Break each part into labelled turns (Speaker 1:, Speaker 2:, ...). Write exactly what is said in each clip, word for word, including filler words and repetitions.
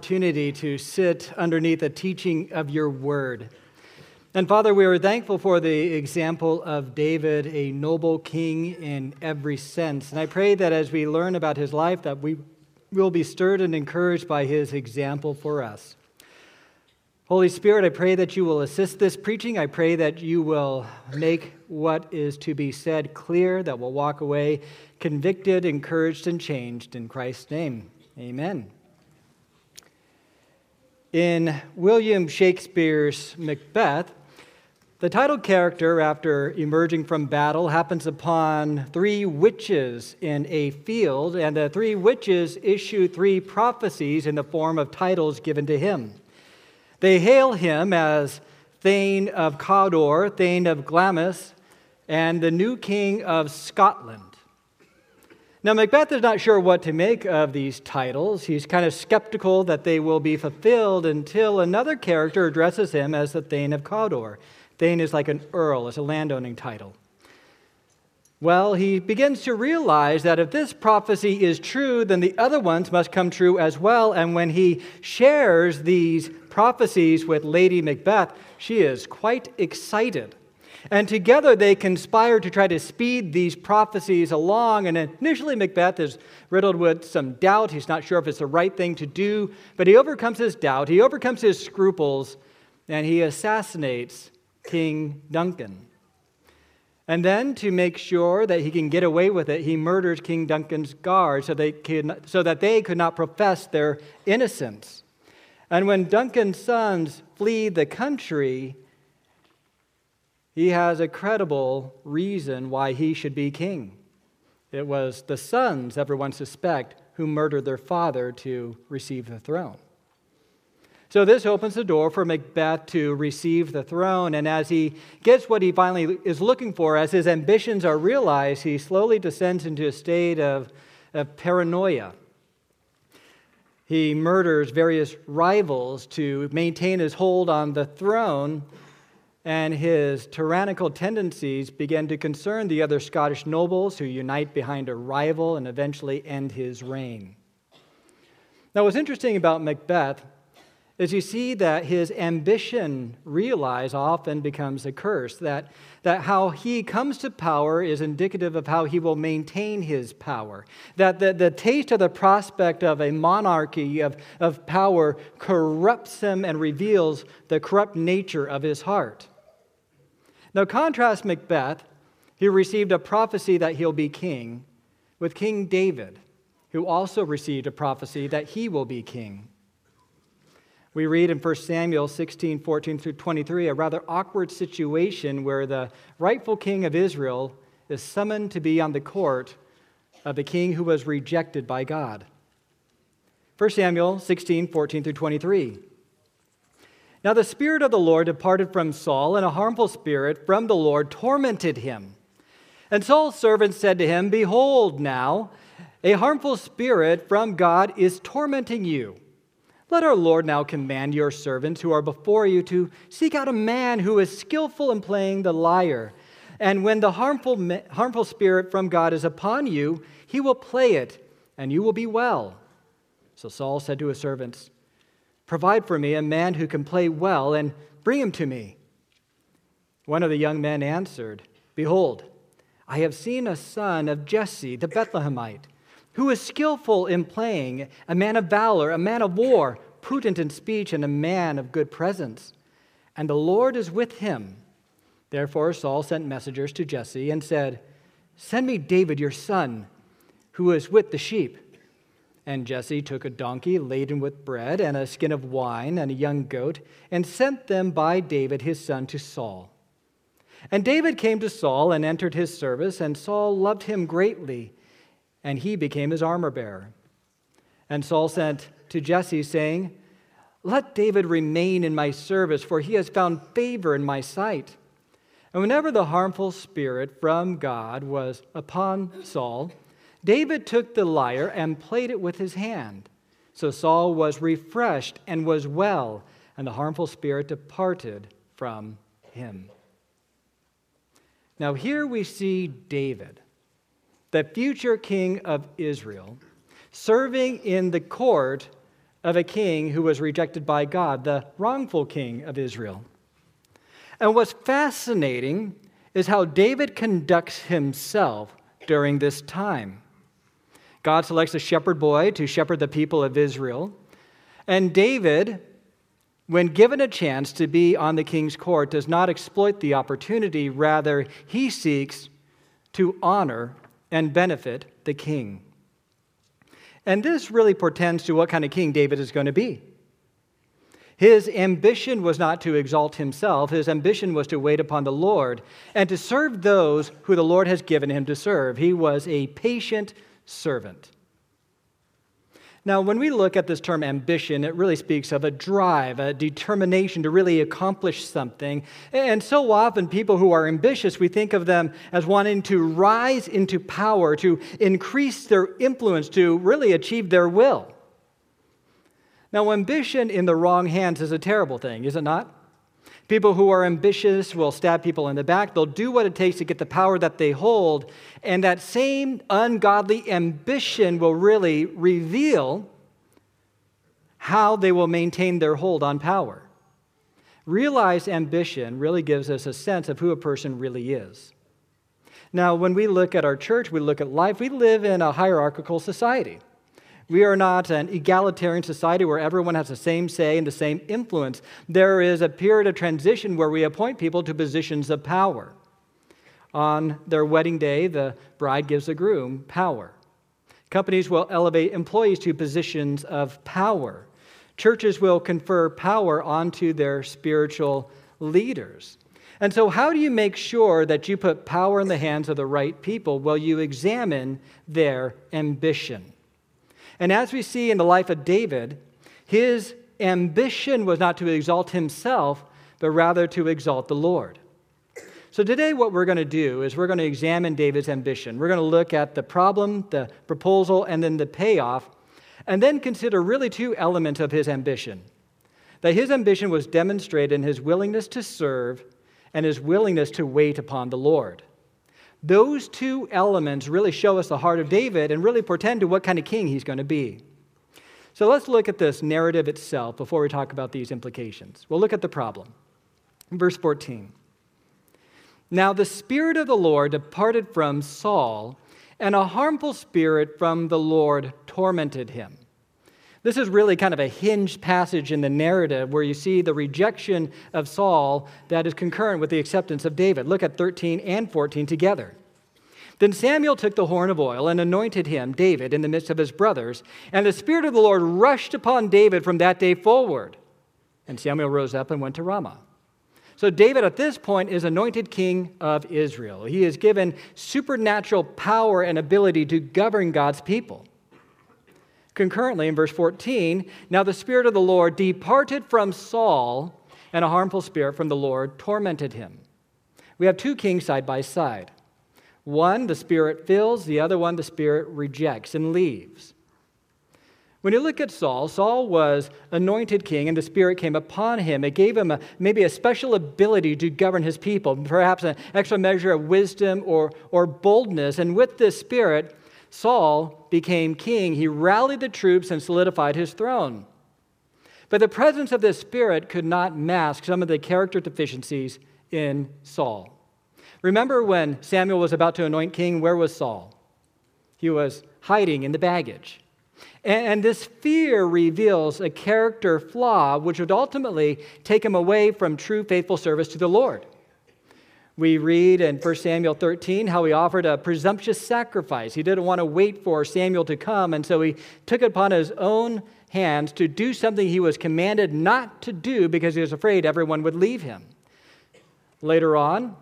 Speaker 1: opportunity to sit underneath the teaching of your word. And Father, we are thankful for the example of David, a noble king in every sense. And I pray that as we learn about his life, that we will be stirred and encouraged by his example for us. Holy Spirit, I pray that you will assist this preaching. I pray that you will make what is to be said clear, that we'll walk away convicted, encouraged, and changed. In Christ's name, amen. In William Shakespeare's Macbeth, the title character, after emerging from battle, happens upon three witches in a field, and the three witches issue three prophecies in the form of titles given to him. They hail him as Thane of Cawdor, Thane of Glamis, and the new king of Scotland. Now, Macbeth is not sure what to make of these titles. He's kind of skeptical that they will be fulfilled until another character addresses him as the Thane of Cawdor. Thane is like an earl, it's a landowning title. Well, he begins to realize that if this prophecy is true, then the other ones must come true as well. And when he shares these prophecies with Lady Macbeth, she is quite excited. And together they conspire to try to speed these prophecies along. And initially Macbeth is riddled with some doubt. He's not sure if it's the right thing to do. But he overcomes his doubt. He overcomes his scruples. And he assassinates King Duncan. And then, to make sure that he can get away with it, he murders King Duncan's guards so, they could, so that they could not profess their innocence. And when Duncan's sons flee the country, he has a credible reason why he should be king. It was the sons, everyone suspect, who murdered their father to receive the throne. So this opens the door for Macbeth to receive the throne, and as he gets what he finally is looking for, as his ambitions are realized, he slowly descends into a state of, of paranoia. He murders various rivals to maintain his hold on the throne, and his tyrannical tendencies begin to concern the other Scottish nobles who unite behind a rival and eventually end his reign. Now, what's interesting about Macbeth is you see that his ambition realized often becomes a curse, that, that how he comes to power is indicative of how he will maintain his power, that the, the taste of the prospect of a monarchy of, of power corrupts him and reveals the corrupt nature of his heart. Now contrast Macbeth, who received a prophecy that he'll be king, with King David, who also received a prophecy that he will be king. We read in First Samuel sixteen, fourteen through twenty-three, a rather awkward situation where the rightful king of Israel is summoned to be on the court of the king who was rejected by God. First Samuel sixteen, fourteen through twenty-three. Now the Spirit of the Lord departed from Saul, and a harmful spirit from the Lord tormented him. And Saul's servants said to him, "Behold now, a harmful spirit from God is tormenting you. Let our Lord now command your servants who are before you to seek out a man who is skillful in playing the lyre. And when the harmful, harmful spirit from God is upon you, he will play it, and you will be well." So Saul said to his servants, "Provide for me a man who can play well, and bring him to me." One of the young men answered, "Behold, I have seen a son of Jesse the Bethlehemite, who is skillful in playing, a man of valor, a man of war, prudent in speech, and a man of good presence. And the Lord is with him." Therefore Saul sent messengers to Jesse and said, "Send me David your son, who is with the sheep." And Jesse took a donkey laden with bread and a skin of wine and a young goat, and sent them by David his son to Saul. And David came to Saul and entered his service, and Saul loved him greatly, and he became his armor-bearer. And Saul sent to Jesse, saying, "Let David remain in my service, for he has found favor in my sight." And whenever the harmful spirit from God was upon Saul, David took the lyre and played it with his hand. So Saul was refreshed and was well, and the harmful spirit departed from him. Now here we see David, the future king of Israel, serving in the court of a king who was rejected by God, the wrongful king of Israel. And what's fascinating is how David conducts himself during this time. God selects a shepherd boy to shepherd the people of Israel. And David, when given a chance to be on the king's court, does not exploit the opportunity. Rather, he seeks to honor and benefit the king. And this really portends to what kind of king David is going to be. His ambition was not to exalt himself. His ambition was to wait upon the Lord and to serve those who the Lord has given him to serve. He was a patient servant. Now, when we look at this term ambition, it really speaks of a drive, a determination to really accomplish something. And so often, people who are ambitious, we think of them as wanting to rise into power, to increase their influence, to really achieve their will. Now, ambition in the wrong hands is a terrible thing, is it not? People who are ambitious will stab people in the back. They'll do what it takes to get the power that they hold. And that same ungodly ambition will really reveal how they will maintain their hold on power. Realized ambition really gives us a sense of who a person really is. Now, when we look at our church, we look at life, we live in a hierarchical society. We are not an egalitarian society where everyone has the same say and the same influence. There is a period of transition where we appoint people to positions of power. On their wedding day, the bride gives the groom power. Companies will elevate employees to positions of power. Churches will confer power onto their spiritual leaders. And so how do you make sure that you put power in the hands of the right people? Well, you examine their ambition. And as we see in the life of David, his ambition was not to exalt himself, but rather to exalt the Lord. So today what we're going to do is we're going to examine David's ambition. We're going to look at the problem, the proposal, and then the payoff, and then consider really two elements of his ambition. That his ambition was demonstrated in his willingness to serve and his willingness to wait upon the Lord. Those two elements really show us the heart of David and really portend to what kind of king he's going to be. So let's look at this narrative itself before we talk about these implications. We'll look at the problem. Verse fourteen. Now the Spirit of the Lord departed from Saul, and a harmful spirit from the Lord tormented him. This is really kind of a hinged passage in the narrative where you see the rejection of Saul that is concurrent with the acceptance of David. Look at thirteen and fourteen together. Then Samuel took the horn of oil and anointed him, David, in the midst of his brothers, and the Spirit of the Lord rushed upon David from that day forward. And Samuel rose up and went to Ramah. So David at this point is anointed king of Israel. He is given supernatural power and ability to govern God's people. Concurrently, in verse fourteen, now the Spirit of the Lord departed from Saul, and a harmful spirit from the Lord tormented him. We have two kings side by side. One, the Spirit fills, the other one, the Spirit rejects and leaves. When you look at Saul, Saul was anointed king, and the Spirit came upon him. It gave him a, maybe a special ability to govern his people, perhaps an extra measure of wisdom or, or boldness. And with this Spirit, Saul became king. He rallied the troops and solidified his throne. But the presence of this Spirit could not mask some of the character deficiencies in Saul. Remember when Samuel was about to anoint king, where was Saul? He was hiding in the baggage. And this fear reveals a character flaw which would ultimately take him away from true faithful service to the Lord. We read in First Samuel thirteen how he offered a presumptuous sacrifice. He didn't want to wait for Samuel to come, and so he took it upon his own hands to do something he was commanded not to do because he was afraid everyone would leave him. Later on,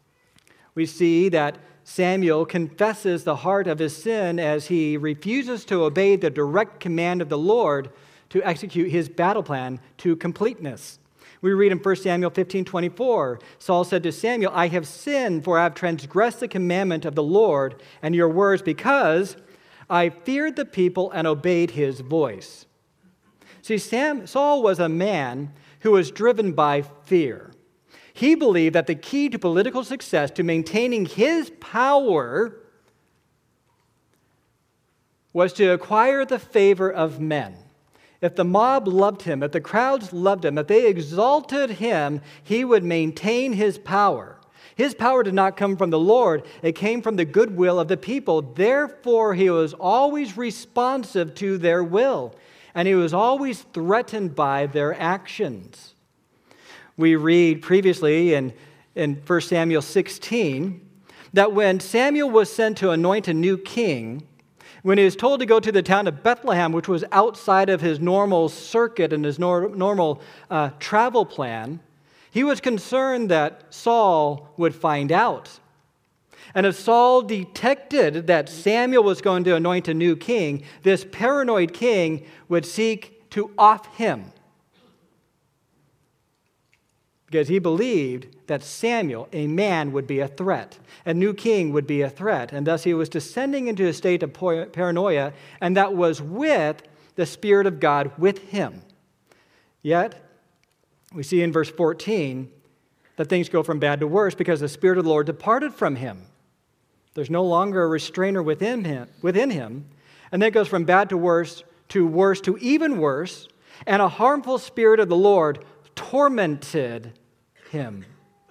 Speaker 1: we see that Samuel confesses the heart of his sin as he refuses to obey the direct command of the Lord to execute his battle plan to completeness. We read in First Samuel fifteen twenty-four, Saul said to Samuel, I have sinned, for I have transgressed the commandment of the Lord and your words, because I feared the people and obeyed his voice. See, Sam, Saul was a man who was driven by fear. He believed that the key to political success, to maintaining his power, was to acquire the favor of men. if the mob loved him, if the crowds loved him, if they exalted him, he would maintain his power. His power did not come from the Lord. It came from the goodwill of the people. Therefore, he was always responsive to their will, and he was always threatened by their actions. We read previously in, in First Samuel sixteen that when Samuel was sent to anoint a new king, when he was told to go to the town of Bethlehem, which was outside of his normal circuit and his nor- normal uh, travel plan, he was concerned that Saul would find out. And if Saul detected that Samuel was going to anoint a new king, this paranoid king would seek to off him, because he believed that Samuel, a man, would be a threat. A new king would be a threat. And thus he was descending into a state of paranoia, and that was with the Spirit of God with him. Yet, we see in verse fourteen that things go from bad to worse because the Spirit of the Lord departed from him. There's no longer a restrainer within him, within him. And then it goes from bad to worse, to worse, to even worse. And a harmful spirit of the Lord tormented him.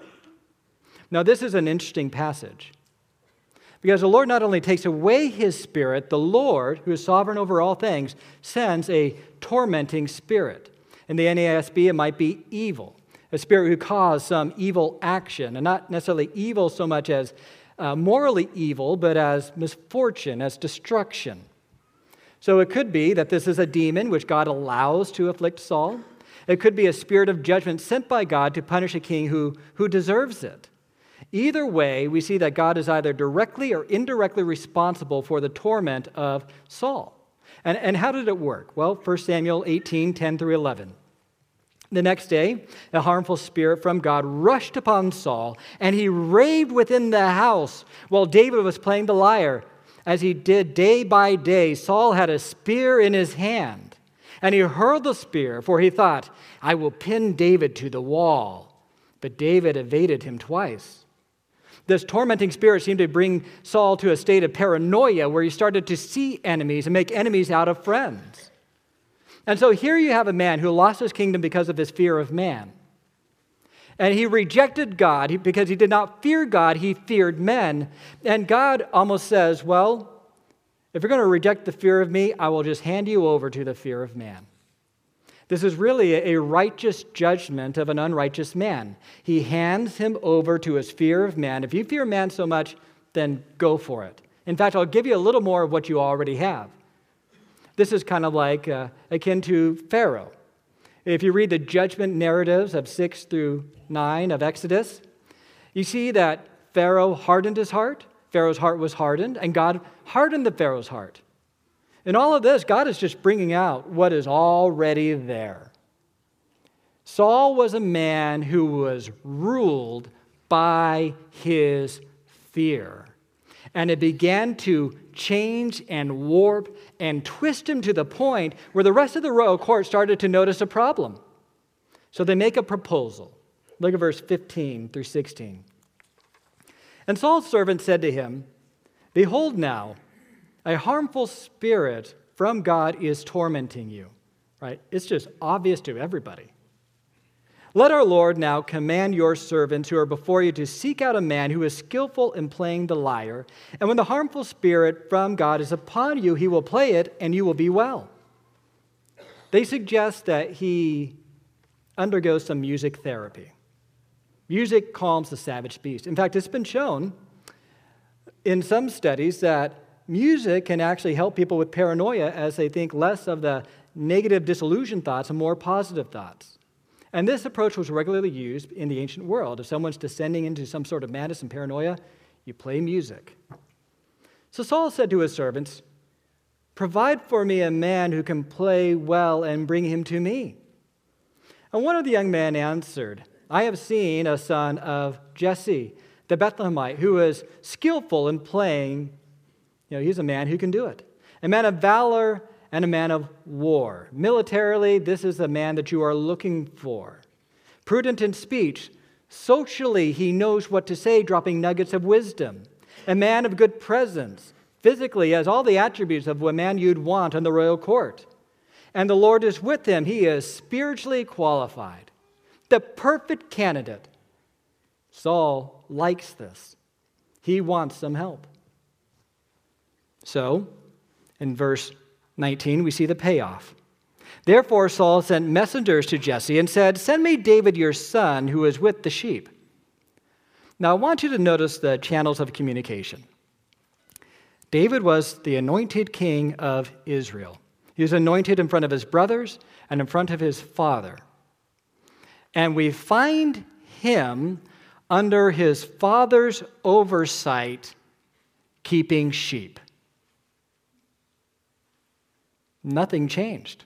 Speaker 1: Now, this is an interesting passage, because the Lord not only takes away his spirit, the Lord, who is sovereign over all things, sends a tormenting spirit. In the N A S B, it might be evil, a spirit who caused some evil action, and not necessarily evil so much as uh, morally evil, but as misfortune, as destruction. So it could be that this is a demon which God allows to afflict Saul. It could be a spirit of judgment sent by God to punish a king who, who deserves it. Either way, we see that God is either directly or indirectly responsible for the torment of Saul. And, and how did it work? Well, First Samuel eighteen, ten through eleven. The next day, a harmful spirit from God rushed upon Saul, and he raved within the house while David was playing the lyre. As he did day by day, Saul had a spear in his hand, and he hurled the spear, for he thought, I will pin David to the wall. But David evaded him twice. This tormenting spirit seemed to bring Saul to a state of paranoia where he started to see enemies and make enemies out of friends. And so here you have a man who lost his kingdom because of his fear of man. And he rejected God because he did not fear God, he feared men. And God almost says, well, if you're going to reject the fear of me, I will just hand you over to the fear of man. This is really a righteous judgment of an unrighteous man. He hands him over to his fear of man. If you fear man so much, then go for it. In fact, I'll give you a little more of what you already have. This is kind of like uh, akin to Pharaoh. If you read the judgment narratives of six through nine of Exodus, you see that Pharaoh hardened his heart. Pharaoh's heart was hardened, and God hardened the Pharaoh's heart. In all of this, God is just bringing out what is already there. Saul was a man who was ruled by his fear. And it began to change and warp and twist him to the point where the rest of the royal court started to notice a problem. So they make a proposal. Look at verse fifteen through sixteen. And Saul's servant said to him, Behold now, a harmful spirit from God is tormenting you. Right? It's just obvious to everybody. Let our Lord now command your servants who are before you to seek out a man who is skillful in playing the lyre, and when the harmful spirit from God is upon you, he will play it, and you will be well. They suggest that he undergo some music therapy. Music calms the savage beast. In fact, it's been shown in some studies that music can actually help people with paranoia as they think less of the negative disillusioned thoughts and more positive thoughts. And this approach was regularly used in the ancient world. If someone's descending into some sort of madness and paranoia, you play music. So Saul said to his servants, Provide for me a man who can play well and bring him to me. And one of the young men answered, I have seen a son of Jesse, the Bethlehemite, who is skillful in playing. You know, he's a man who can do it. A man of valor and a man of war. Militarily, this is the man that you are looking for. Prudent in speech. Socially, he knows what to say, dropping nuggets of wisdom. A man of good presence. Physically, has all the attributes of a man you'd want in the royal court. and the Lord is with him. He is spiritually qualified, the perfect candidate. Saul likes this. He wants some help. So, in verse nineteen, we see the payoff. Therefore, Saul sent messengers to Jesse and said, "Send me David your son, who is with the sheep." Now, I want you to notice the channels of communication. David was the anointed king of Israel. He was anointed in front of his brothers and in front of his father. And we find him under his father's oversight, keeping sheep. Nothing changed.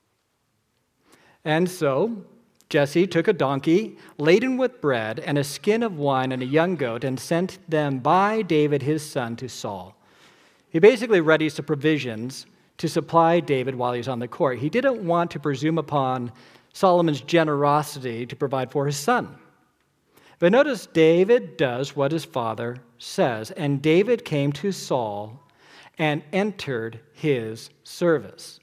Speaker 1: And so Jesse took a donkey laden with bread and a skin of wine and a young goat and sent them by David his son to Saul. He basically readies the provisions to supply David while he's on the court. He didn't want to presume upon Solomon's generosity to provide for his son. But notice David does what his father says, and David came to Saul and entered his service.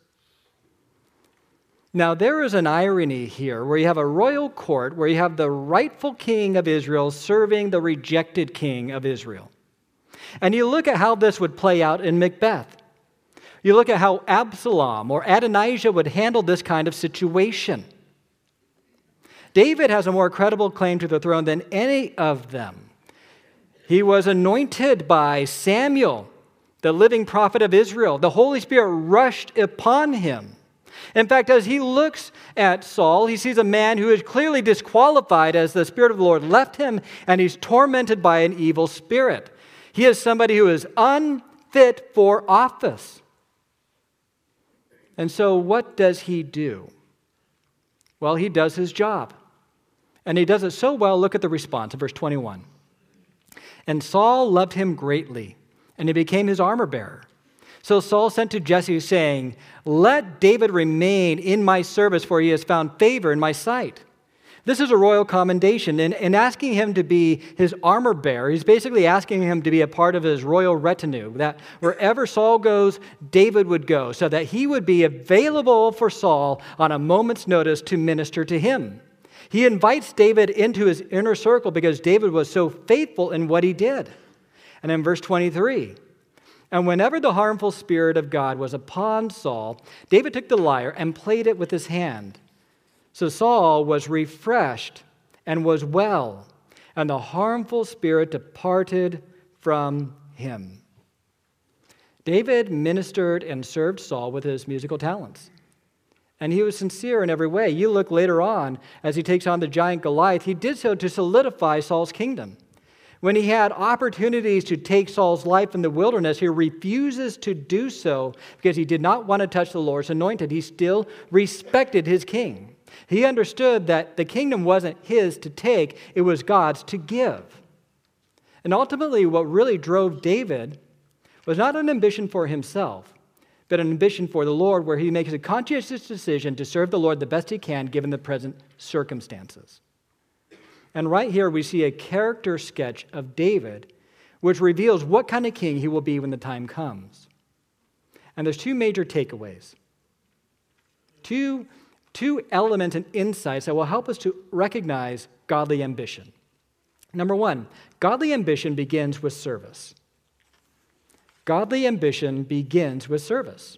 Speaker 1: Now, there is an irony here where you have a royal court, where you have the rightful king of Israel serving the rejected king of Israel. And you look at how this would play out in Macbeth. You look at how Absalom or Adonijah would handle this kind of situation. David has a more credible claim to the throne than any of them. He was anointed by Samuel, the living prophet of Israel. The Holy Spirit rushed upon him. In fact, as he looks at Saul, he sees a man who is clearly disqualified as the Spirit of the Lord left him, and he's tormented by an evil spirit. He is somebody who is unfit for office. And so what does he do? Well, he does his job. And he does it so well, look at the response in verse twenty-one. And Saul loved him greatly, and he became his armor bearer. So Saul sent to Jesse, saying, "Let David remain in my service, for he has found favor in my sight." This is a royal commendation. In, in asking him to be his armor bearer, he's basically asking him to be a part of his royal retinue, that wherever Saul goes, David would go, so that he would be available for Saul on a moment's notice to minister to him. He invites David into his inner circle because David was so faithful in what he did. And in verse twenty-three, and whenever the harmful spirit of God was upon Saul, David took the lyre and played it with his hand. So Saul was refreshed and was well, and the harmful spirit departed from him. David ministered and served Saul with his musical talents. And he was sincere in every way. You look later on, as he takes on the giant Goliath, he did so to solidify Saul's kingdom. When he had opportunities to take Saul's life in the wilderness, he refuses to do so because he did not want to touch the Lord's anointed. He still respected his king. He understood that the kingdom wasn't his to take, it was God's to give. And ultimately, what really drove David was not an ambition for himself, but an ambition for the Lord, where he makes a conscientious decision to serve the Lord the best he can given the present circumstances. And right here we see a character sketch of David, which reveals what kind of king he will be when the time comes. And there's two major takeaways. Two, two elements and insights that will help us to recognize godly ambition. Number one, godly ambition begins with service. Godly ambition begins with service.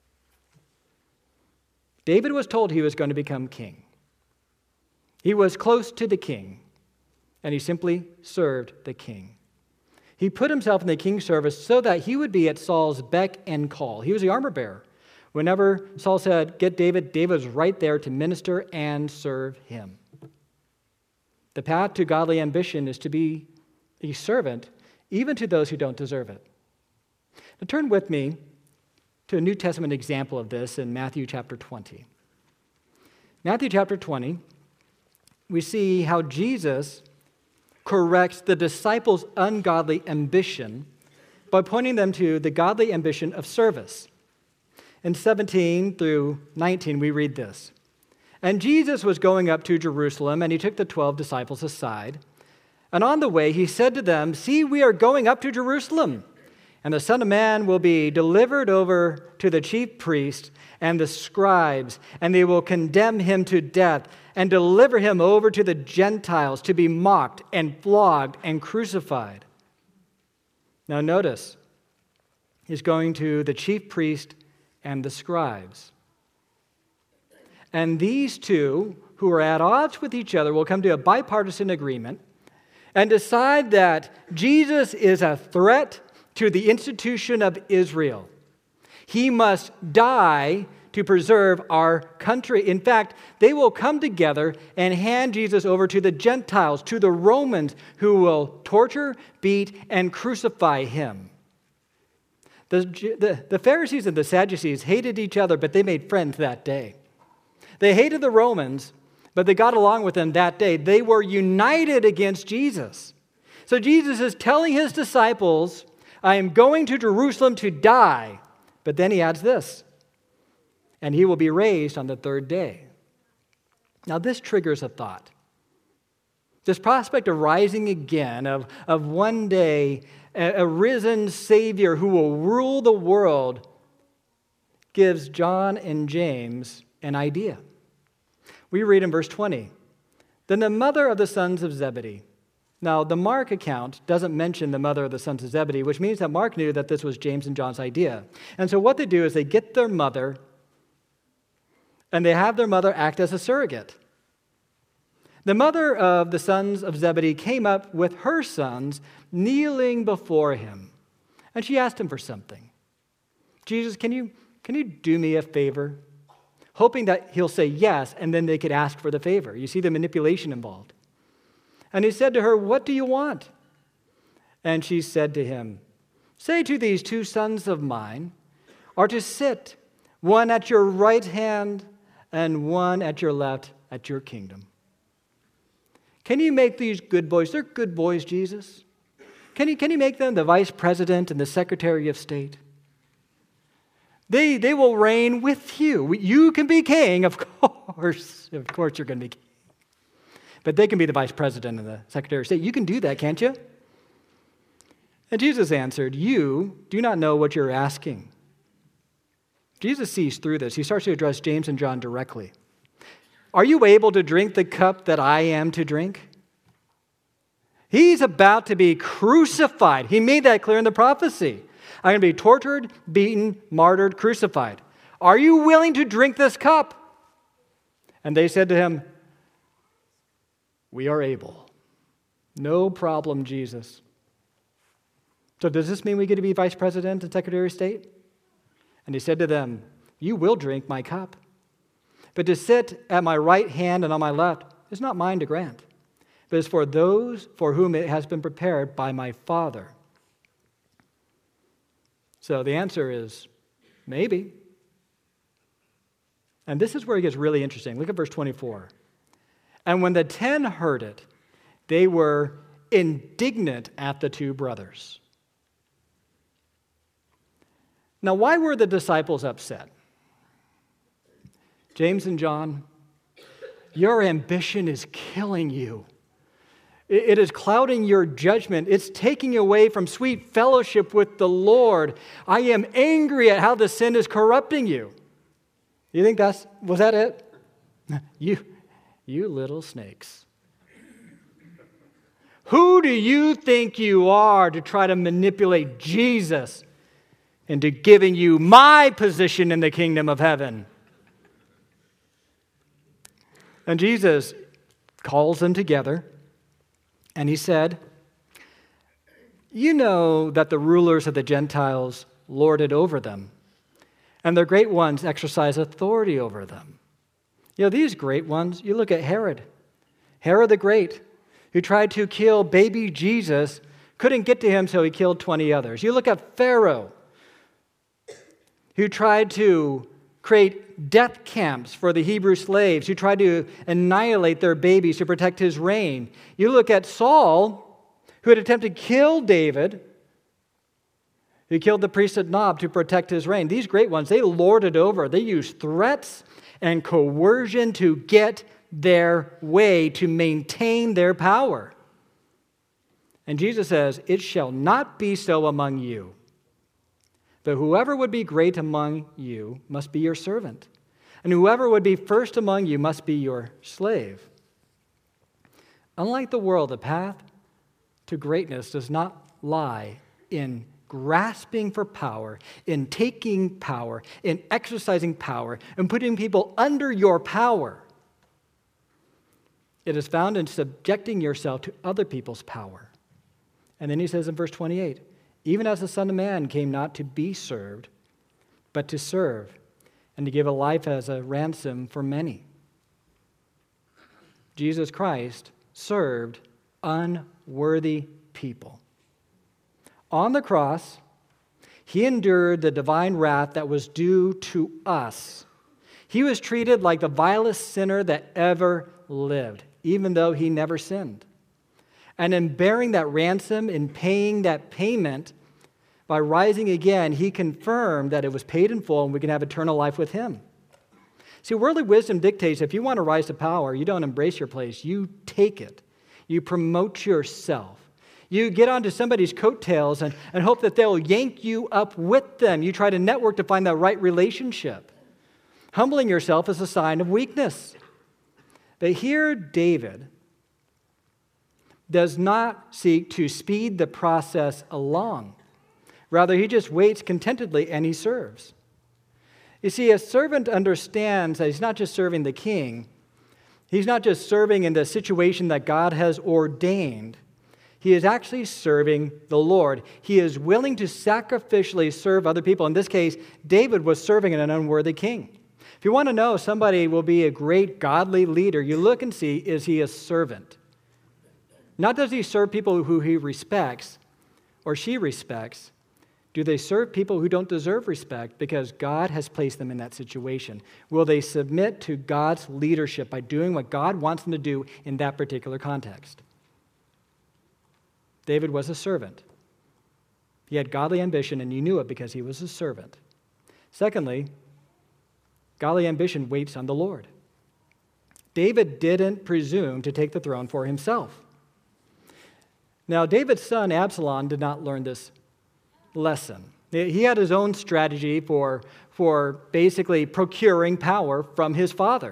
Speaker 1: David was told he was going to become king. He was close to the king, and he simply served the king. He put himself in the king's service so that he would be at Saul's beck and call. He was the armor bearer. Whenever Saul said, "Get David," David was right there to minister and serve him. The path to godly ambition is to be a servant, even to those who don't deserve it. Now turn with me to a New Testament example of this in Matthew chapter twenty. Matthew chapter twenty, we see how Jesus corrects the disciples' ungodly ambition by pointing them to the godly ambition of service. In seventeen through nineteen, we read this. And Jesus was going up to Jerusalem, and he took the twelve disciples aside. And on the way, he said to them, "See, we are going up to Jerusalem, And the Son of Man will be delivered over to the chief priests and the scribes, and they will condemn him to death and deliver him over to the Gentiles to be mocked and flogged and crucified. Now notice, he's going to the chief priest and the scribes. And these two, who are at odds with each other, will come to a bipartisan agreement and decide that Jesus is a threat to the institution of Israel. He must die to preserve our country. In fact, they will come together and hand Jesus over to the Gentiles, to the Romans, who will torture, beat, and crucify him. The, the, the Pharisees and the Sadducees hated each other, but they made friends that day. They hated the Romans, but they got along with them that day. They were united against Jesus. So Jesus is telling his disciples, I am going to Jerusalem to die. But then he adds this, and he will be raised on the third day. Now this triggers a thought. This prospect of rising again, of, of one day a, a risen Savior who will rule the world, gives John and James an idea. We read in verse twenty, then the mother of the sons of Zebedee. Now, the Mark account doesn't mention the mother of the sons of Zebedee, which means that Mark knew that this was James and John's idea. And so what they do is they get their mother, and they have their mother act as a surrogate. The mother of the sons of Zebedee came up with her sons, kneeling before him. And she asked him for something. Jesus, can you, can you do me a favor? Hoping that he'll say yes, and then they could ask for the favor. You see the manipulation involved. And he said to her, what do you want? And she said to him, say to these two sons of mine are to sit, one at your right hand and one at your left at your kingdom. Can you make these good boys? They're good boys, Jesus. Can you, can you make them the vice president and the secretary of state? They, they will reign with you. You can be king, of course. Of course you're going to be king. But they can be the vice president and the secretary of state. You can do that, can't you? And Jesus answered, you do not know what you're asking. Jesus sees through this. He starts to address James and John directly. Are you able to drink the cup that I am to drink? He's about to be crucified. He made that clear in the prophecy. I'm going to be tortured, beaten, martyred, crucified. Are you willing to drink this cup? And they said to him, we are able. No problem, Jesus. So does this mean we get to be vice president and secretary of state? And he said to them, you will drink my cup. But to sit at my right hand and on my left is not mine to grant, but is for those for whom it has been prepared by my Father. So the answer is maybe. And this is where it gets really interesting. Look at verse twenty-four. And when the ten heard it, they were indignant at the two brothers. Now, why were the disciples upset? James and John, your ambition is killing you. It is clouding your judgment. It's taking you away from sweet fellowship with the Lord. I am angry at how the sin is corrupting you. You think that's, was that it? You, you little snakes. Who do you think you are to try to manipulate Jesus into giving you my position in the kingdom of heaven? And Jesus calls them together, and he said, you know that the rulers of the Gentiles lord it over them, and their great ones exercise authority over them. You know, these great ones, you look at Herod, Herod the Great, who tried to kill baby Jesus, couldn't get to him, so he killed twenty others. You look at Pharaoh, who tried to create death camps for the Hebrew slaves, who tried to annihilate their babies to protect his reign. You look at Saul, who had attempted to kill David, who killed the priest at Nob to protect his reign. These great ones, they lorded over. They used threats and coercion to get their way, to maintain their power. And Jesus says, it shall not be so among you. But whoever would be great among you must be your servant, and whoever would be first among you must be your slave. Unlike the world, the path to greatness does not lie in grasping for power, in taking power, in exercising power, and putting people under your power. It is found in subjecting yourself to other people's power. And then he says in verse twenty-eight, even as the Son of Man came not to be served, but to serve, and to give a life as a ransom for many. Jesus Christ served unworthy people. On the cross, he endured the divine wrath that was due to us. He was treated like the vilest sinner that ever lived, even though he never sinned. And in bearing that ransom, in paying that payment, by rising again, he confirmed that it was paid in full and we can have eternal life with him. See, worldly wisdom dictates if you want to rise to power, you don't embrace your place, you take it. You promote yourself. You get onto somebody's coattails and, and hope that they'll yank you up with them. You try to network to find that right relationship. Humbling yourself is a sign of weakness. But here, David does not seek to speed the process along. Rather, he just waits contentedly and he serves. You see, a servant understands that he's not just serving the king. He's not just serving in the situation that God has ordained. He is actually serving the Lord. He is willing to sacrificially serve other people. In this case, David was serving an unworthy king. If you want to know somebody will be a great godly leader, you look and see, is he a servant? Not does he serve people who he respects or she respects. Do they serve people who don't deserve respect because God has placed them in that situation? Will they submit to God's leadership by doing what God wants them to do in that particular context? David was a servant. He had godly ambition, and you knew it because he was a servant. Secondly, godly ambition waits on the Lord. David didn't presume to take the throne for himself. Now, David's son Absalom did not learn this lesson. He had his own strategy for, for basically procuring power from his father.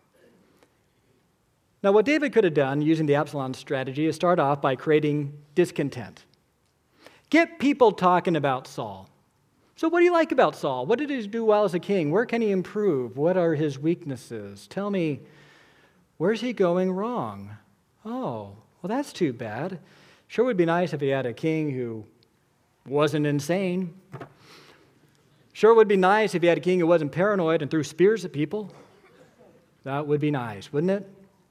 Speaker 1: Now, what David could have done using the Absalom strategy is start off by creating discontent. Get people talking about Saul. So what do you like about Saul? What did he do well as a king? Where can he improve? What are his weaknesses? Tell me, where's he going wrong? Oh, well, that's too bad. Sure would be nice if he had a king who wasn't insane. Sure would be nice if he had a king who wasn't paranoid and threw spears at people. That would be nice, wouldn't it?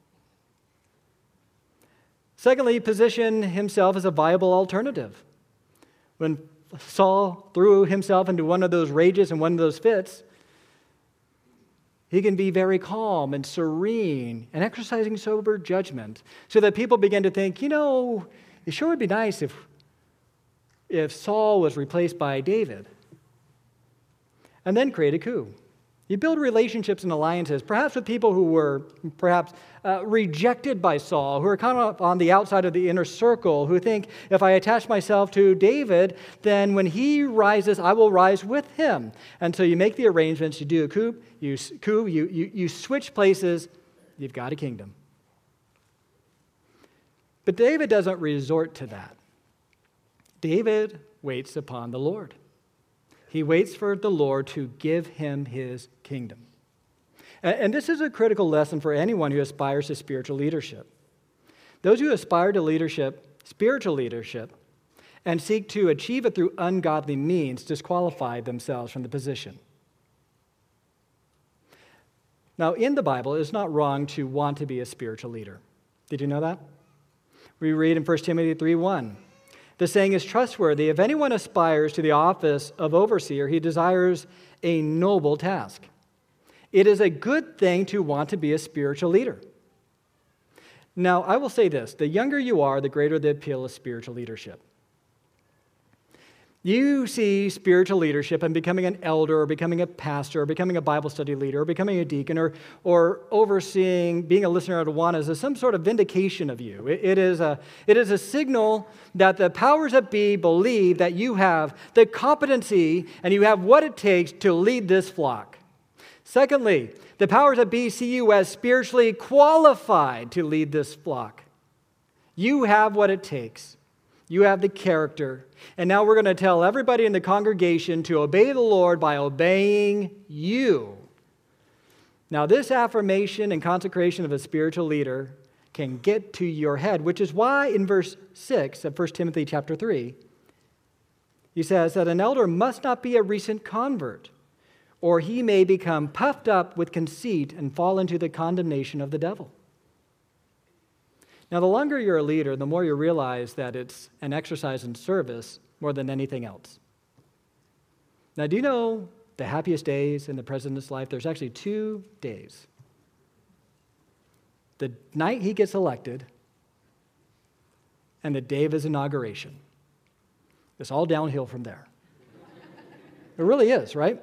Speaker 1: Secondly, position himself as a viable alternative. When Saul threw himself into one of those rages and one of those fits, he can be very calm and serene and exercising sober judgment so that people begin to think, you know, it sure would be nice if, if Saul was replaced by David. And then create a coup. You build relationships and alliances, perhaps with people who were perhaps uh, rejected by Saul, who are kind of on the outside of the inner circle, who think, if I attach myself to David, then when he rises, I will rise with him. And so you make the arrangements, you do a coup, you, coup, you, you, you switch places, you've got a kingdom. But David doesn't resort to that. David waits upon the Lord. He waits for the Lord to give him his kingdom. And this is a critical lesson for anyone who aspires to spiritual leadership. Those who aspire to leadership, spiritual leadership, and seek to achieve it through ungodly means disqualify themselves from the position. Now, in the Bible, it's not wrong to want to be a spiritual leader. Did you know that? We read in First Timothy three one. The saying is trustworthy. If anyone aspires to the office of overseer, he desires a noble task. It is a good thing to want to be a spiritual leader. Now, I will say this. The younger you are, the greater the appeal of spiritual leadership. You see spiritual leadership and becoming an elder or becoming a pastor or becoming a Bible study leader or becoming a deacon or, or overseeing, being a listener at Awanas as some sort of vindication of you. It, it, is a, it is a signal that the powers that be believe that you have the competency and you have what it takes to lead this flock. Secondly, the powers that be see you as spiritually qualified to lead this flock. You have what it takes. You have the character. And now we're going to tell everybody in the congregation to obey the Lord by obeying you. Now, this affirmation and consecration of a spiritual leader can get to your head, which is why in verse six of First Timothy chapter three, he says that an elder must not be a recent convert, or he may become puffed up with conceit and fall into the condemnation of the devil. Now, the longer you're a leader, the more you realize that it's an exercise in service more than anything else. Now, do you know the happiest days in the president's life? There's actually two days. The night he gets elected and the day of his inauguration. It's all downhill from there. It really is, right?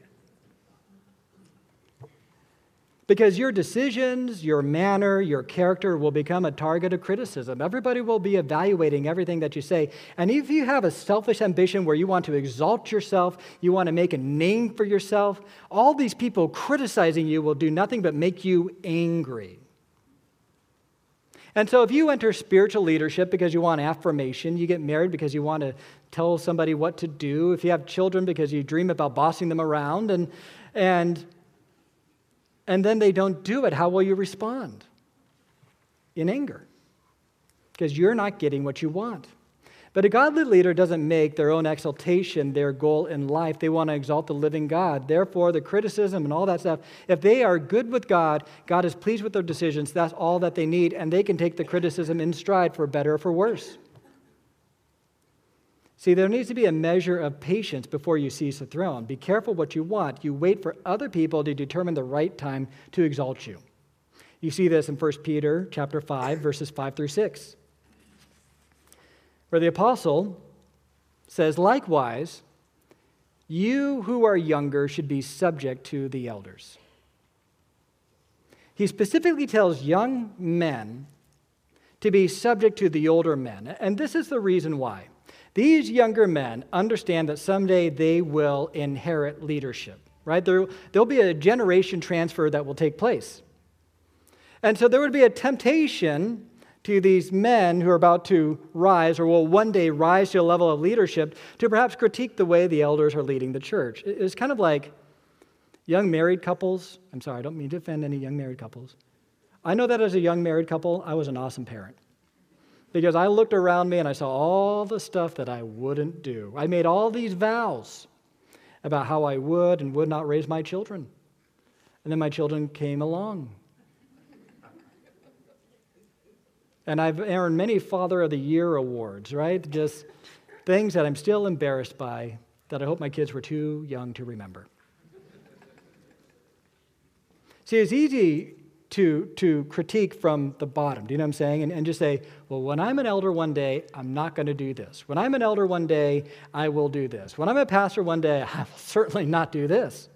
Speaker 1: Because your decisions, your manner, your character will become a target of criticism. Everybody will be evaluating everything that you say. And if you have a selfish ambition where you want to exalt yourself, you want to make a name for yourself, all these people criticizing you will do nothing but make you angry. And so if you enter spiritual leadership because you want affirmation, you get married because you want to tell somebody what to do, if you have children because you dream about bossing them around, and and And then they don't do it, how will you respond? In anger, because you're not getting what you want. But a godly leader doesn't make their own exaltation their goal in life. They want to exalt the living God. Therefore, the criticism and all that stuff, if they are good with God, God is pleased with their decisions, that's all that they need, and they can take the criticism in stride for better or for worse. See, there needs to be a measure of patience before you seize the throne. Be careful what you want. You wait for other people to determine the right time to exalt you. You see this in First Peter chapter five, verses five through six, where the apostle says, "Likewise, you who are younger should be subject to the elders." He specifically tells young men to be subject to the older men, and this is the reason why. These younger men understand that someday they will inherit leadership, right? There, there'll be a generation transfer that will take place. And so there would be a temptation to these men who are about to rise or will one day rise to a level of leadership to perhaps critique the way the elders are leading the church. It's kind of like young married couples. I'm sorry, I don't mean to offend any young married couples. I know that as a young married couple, I was an awesome parent. Because I looked around me and I saw all the stuff that I wouldn't do. I made all these vows about how I would and would not raise my children. And then my children came along. And I've earned many Father of the Year awards, right? Just things that I'm still embarrassed by that I hope my kids were too young to remember. See, it's easy to, to critique from the bottom, do you know what I'm saying? And, and just say, well, when I'm an elder one day, I'm not going to do this. When I'm an elder one day, I will do this. When I'm a pastor one day, I will certainly not do this.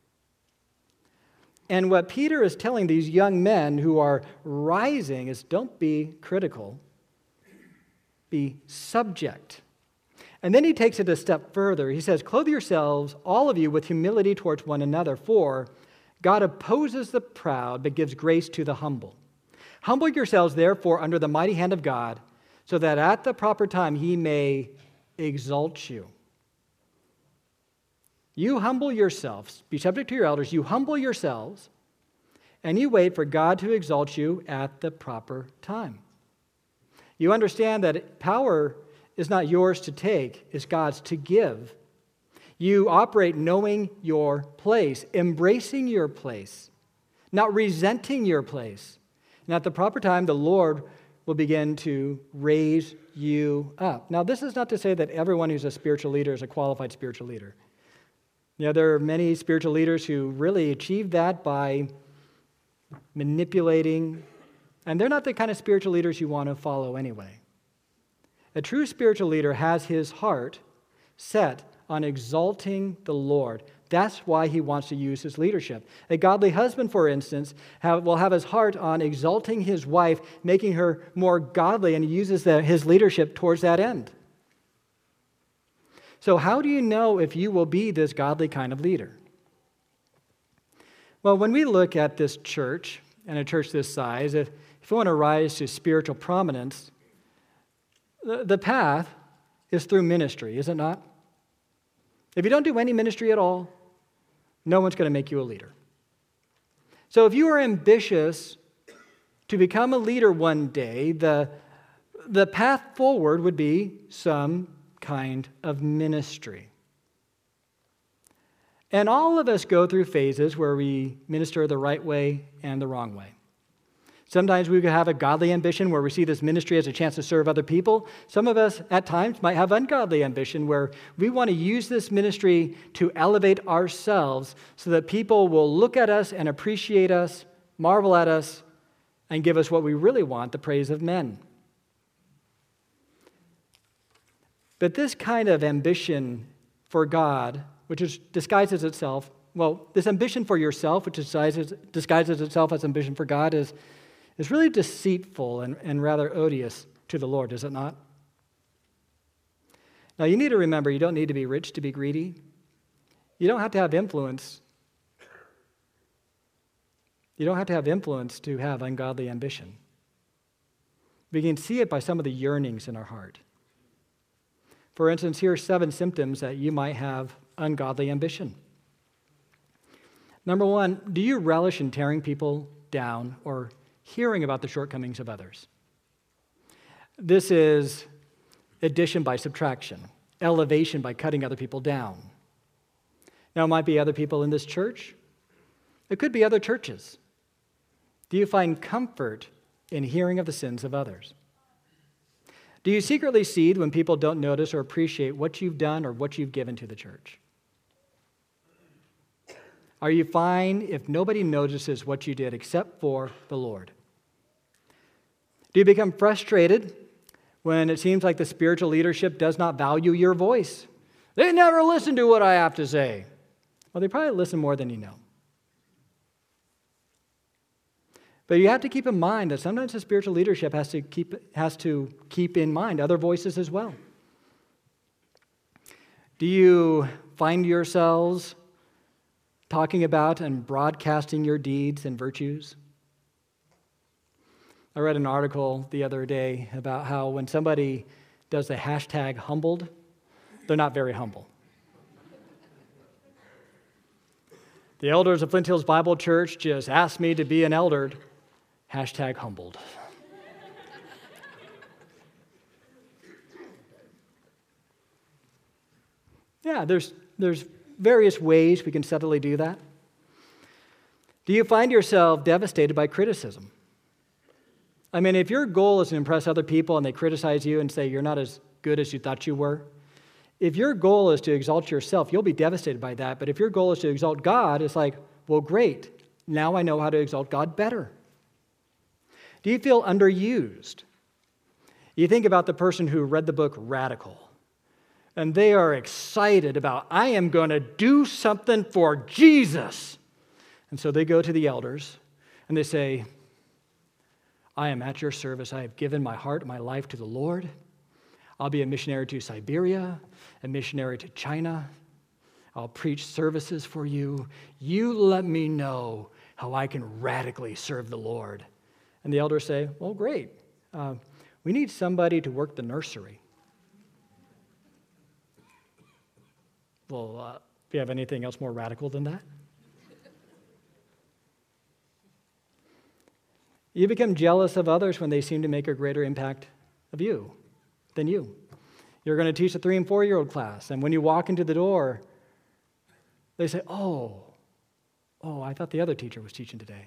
Speaker 1: And what Peter is telling these young men who are rising is don't be critical, be subject. And then he takes it a step further. He says, clothe yourselves, all of you, with humility towards one another, for God opposes the proud, but gives grace to the humble. Humble yourselves, therefore, under the mighty hand of God, so that at the proper time he may exalt you. You humble yourselves, be subject to your elders, you humble yourselves, and you wait for God to exalt you at the proper time. You understand that power is not yours to take, it's God's to give. You operate knowing your place, embracing your place, not resenting your place. And at the proper time, the Lord will begin to raise you up. Now, this is not to say that everyone who's a spiritual leader is a qualified spiritual leader. You know, there are many spiritual leaders who really achieve that by manipulating, and they're not the kind of spiritual leaders you want to follow anyway. A true spiritual leader has his heart set on exalting the Lord. That's why he wants to use his leadership. A godly husband, for instance, have, will have his heart on exalting his wife, making her more godly, and he uses the, his leadership towards that end. So how do you know if you will be this godly kind of leader? Well, when we look at this church, and a church this size, if, if we want to rise to spiritual prominence, the, the path is through ministry, is it not? If you don't do any ministry at all, no one's going to make you a leader. So if you are ambitious to become a leader one day, the, the path forward would be some kind of ministry. And all of us go through phases where we minister the right way and the wrong way. Sometimes we have a godly ambition where we see this ministry as a chance to serve other people. Some of us at times might have ungodly ambition where we want to use this ministry to elevate ourselves so that people will look at us and appreciate us, marvel at us, and give us what we really want, the praise of men. But this kind of ambition for God, which is, disguises itself, well, this ambition for yourself, which disguises, disguises itself as ambition for God, is, is really deceitful and, and rather odious to the Lord, is it not? Now, you need to remember, you don't need to be rich to be greedy. You don't have to have influence. You don't have to have influence to have ungodly ambition. We can see it by some of the yearnings in our heart. For instance, here are seven symptoms that you might have ungodly ambition. Number one, do you relish in tearing people down or hearing about the shortcomings of others? This is addition by subtraction, elevation by cutting other people down. Now, it might be other people in this church. It could be other churches. Do you find comfort in hearing of the sins of others? Do you secretly seethe when people don't notice or appreciate what you've done or what you've given to the church? Are you fine if nobody notices what you did except for the Lord? Do you become frustrated when it seems like the spiritual leadership does not value your voice? They never listen to what I have to say. Well, they probably listen more than you know. But you have to keep in mind that sometimes the spiritual leadership has to keep, has to keep in mind other voices as well. Do you find yourselves talking about and broadcasting your deeds and virtues? I read an article the other day about how when somebody does the hashtag humbled, they're not very humble. The elders of Flint Hills Bible Church just asked me to be an elder. Hashtag humbled. Yeah, there's, there's various ways we can subtly do that. Do you find yourself devastated by criticism? I mean, if your goal is to impress other people and they criticize you and say you're not as good as you thought you were, if your goal is to exalt yourself, you'll be devastated by that. But if your goal is to exalt God, it's like, well, great. Now I know how to exalt God better. Do you feel underused? You think about the person who read the book Radical, and they are excited about, I am going to do something for Jesus. And so they go to the elders, and they say, I am at your service. I have given my heart and my life to the Lord. I'll be a missionary to Siberia, a missionary to China. I'll preach services for you. You let me know how I can radically serve the Lord. And the elders say, well, great. Uh, we need somebody to work the nursery. Well, uh, do you have anything else more radical than that? You become jealous of others when they seem to make a greater impact of you than you. You're going to teach a three and four-year-old class, and when you walk into the door, they say, oh, oh, I thought the other teacher was teaching today.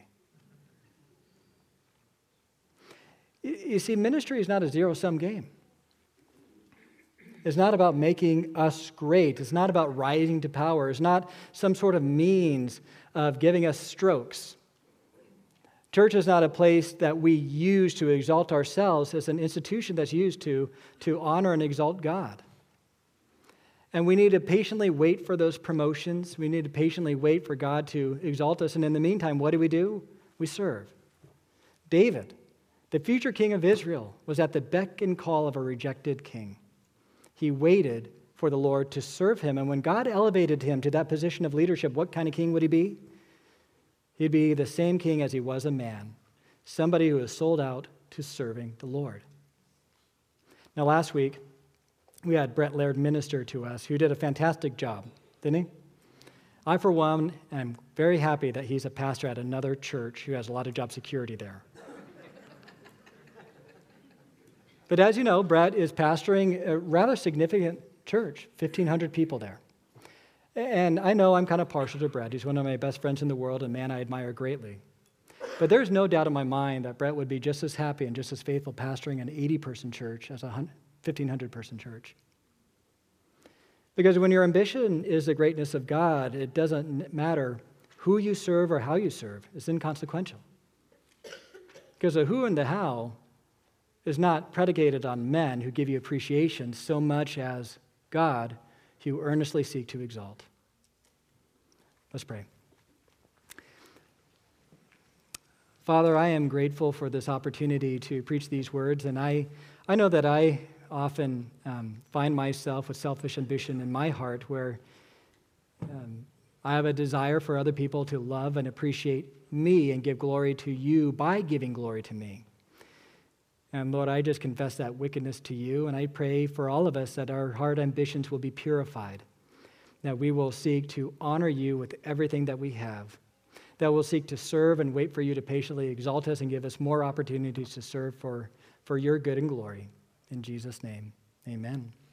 Speaker 1: You see, ministry is not a zero-sum game. It's not about making us great. It's not about rising to power. It's not some sort of means of giving us strokes. Church is not a place that we use to exalt ourselves. It's an institution that's used to, to honor and exalt God. And we need to patiently wait for those promotions. We need to patiently wait for God to exalt us. And in the meantime, what do we do? We serve. David, the future king of Israel, was at the beck and call of a rejected king. He waited for the Lord to serve him. And when God elevated him to that position of leadership, what kind of king would he be? He'd be the same king as he was a man, somebody who was sold out to serving the Lord. Now, last week, we had Brett Laird minister to us, who did a fantastic job, didn't he? I, for one, am very happy that he's a pastor at another church who has a lot of job security there. But as you know, Brett is pastoring a rather significant church, fifteen hundred people there. And I know I'm kind of partial to Brett. He's one of my best friends in the world, and man I admire greatly. But there's no doubt in my mind that Brett would be just as happy and just as faithful pastoring an eighty-person church as a fifteen hundred-person church. Because when your ambition is the greatness of God, it doesn't matter who you serve or how you serve. It's inconsequential. Because the who and the how is not predicated on men who give you appreciation so much as God who earnestly seek to exalt. Let's pray. Father, I am grateful for this opportunity to preach these words, and I, I know that I often um, find myself with selfish ambition in my heart where um, I have a desire for other people to love and appreciate me and give glory to you by giving glory to me. And Lord, I just confess that wickedness to you, and I pray for all of us that our heart ambitions will be purified, that we will seek to honor you with everything that we have, that we'll seek to serve and wait for you to patiently exalt us and give us more opportunities to serve for, for your good and glory. In Jesus' name, amen.